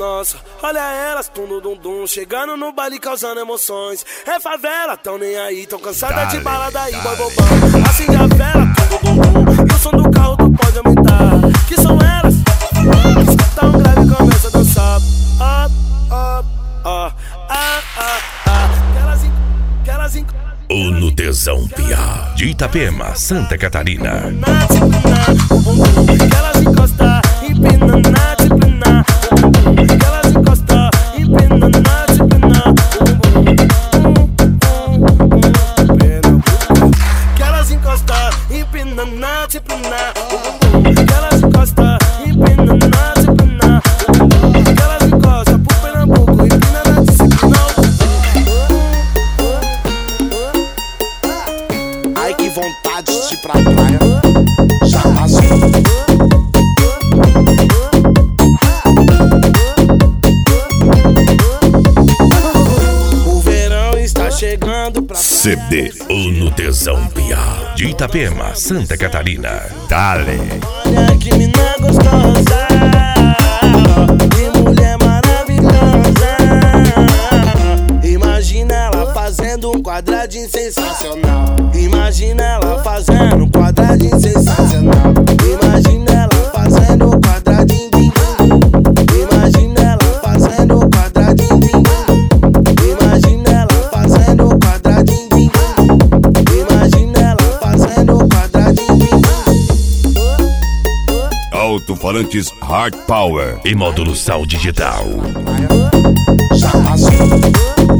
Nossa, olha elas, tum dum dum, chegando no baile causando emoções. É favela, tão nem aí, tão cansada de balada aí, boy bobão. Acende a vela, tum dum dum, e o som do carro tu pode aumentar. Que são elas, que escuta um grave e começa a dançar. O Nutezão Piá, de Itapema, Santa Catarina. Que elas encosta, empina na disciplina. Que elas encosta, empina na disciplina. Que elas encosta, empina na disciplina. Que elas encosta, empina na disciplina. Que elas encosta pro Pernambuco, empina na disciplina. Ai, que vontade de ir pra praia. Já passou. O verão está chegando pra CD O Nutezão Piá, de Itapema, Santa Catarina. Dale. olha que mina gostosa, que mulher maravilhosa. Imagina ela fazendo um quadradinho sensacional. Imagina ela fazendo um quadradinho sensacional. Imagina ela fazendo um quadradinho din din. Imagina ela fazendo um quadradinho din din. Imagina ela fazendo um quadradinho din din. Imagina ela fazendo um quadradinho din din. Alto-falantes Hard Power E módulo Sound Digital. Já passou.